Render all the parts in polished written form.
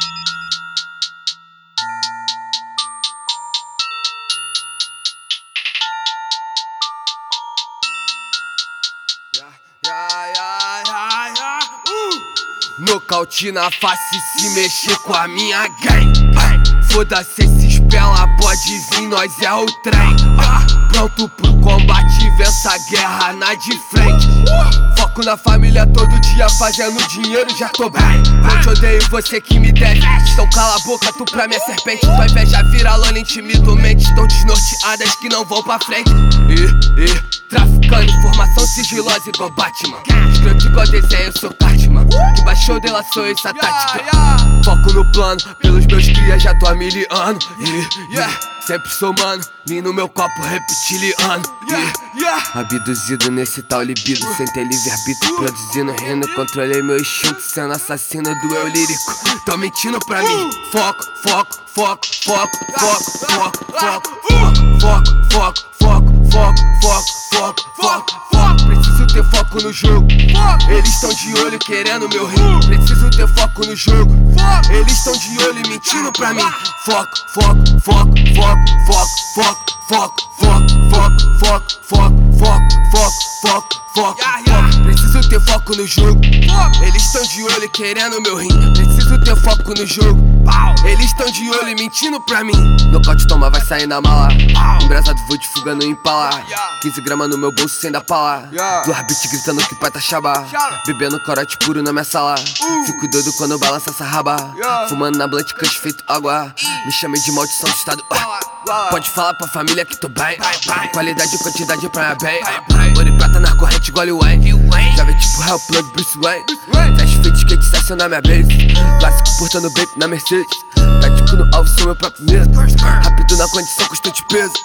Nocaute na face se mexer com a minha gang. Foda-se esses pela, pode vir, nós é o trem. Pronto pro combate, vença a guerra na de frente. Foco na família todo dia, fazendo dinheiro, já tô bem. Não te odeio, você que me deve. Então cala a boca, tu pra minha serpente. Tua inveja vira lona, intimido mentes tão desnorteadas que não vão pra frente. Traficando informação sigilosa igual Batman. Escroto igual desenho, eu sou Cartman. Que baixou delação, essa tática. Foco no plano, pelos meus crias já tô há 1000 anos. Sempre sou mano, lean no meu copo reptiliano. Abduzido nesse tal libido, sem ter livre-arbítrio, produzindo, rindo. Controlei meu instinto, sendo assassino do eu lírico. Tão mentindo pra mim. Foco, foco, foco, foco, foco, foco, foco, foco, foco, foco, foco, foco, foco, foco, foco. Preciso ter foco no jogo. Eles tão de olho querendo meu rim. Preciso ter foco no jogo. Eles tão de olho mentindo pra mim. Foco, foco, foco, foco, foco, foco, foco, foco, foco, foco, foco, foco, foco, foco, foco. Preciso ter foco no jogo. Eles tão de olho querendo meu rim. Preciso ter foco no jogo. Eles tão de olho mentindo pra mim. Nocaute toma, vai sair na mala. Embrasado vou de fuga no Impala. 15 gramas no meu bolso sem dar pala. Do arbit gritando que pai tá chaba. Bebendo corote puro na minha sala. Fico doido quando balança essa raba. Fumando na blunt cush feito água. Me chamei de maldição do estado. Pode falar pra família que tô bem. Qualidade e quantidade pra minha bem. Ouro e prata na corrente igual o Wayne. Já vem tipo Hell Plug Bruce Wayne. Fast fit skate session na minha base. Clássico portando baby na Mercedes. Tático no alvo, sou meu próprio medo. Rápido na condição, constante peso.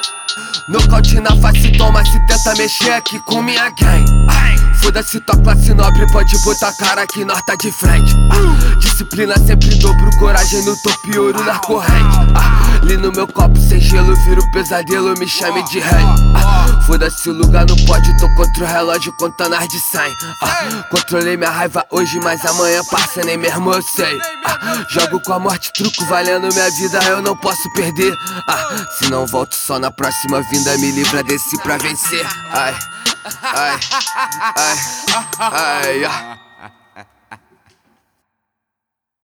Nocaute na face, toma se tenta mexer aqui com minha gang. Foda-se tua classe nobre, pode botar a cara que nós tá de frente. Disciplina sempre dobro, coragem no topo e ouro na corrente. Li no meu copo sem gelo, viro pesadelo, me chame de rei. Foda-se o lugar no pódio, tô contra o relógio contando as de 100. Controlei minha raiva hoje, mas amanhã parça, nem mesmo eu sei. Jogo com a morte, truco, valendo minha vida, eu não posso perder. Se não volto só na próxima vinda, me livra desse pra vencer. Ai, ai, ai, ai, ai.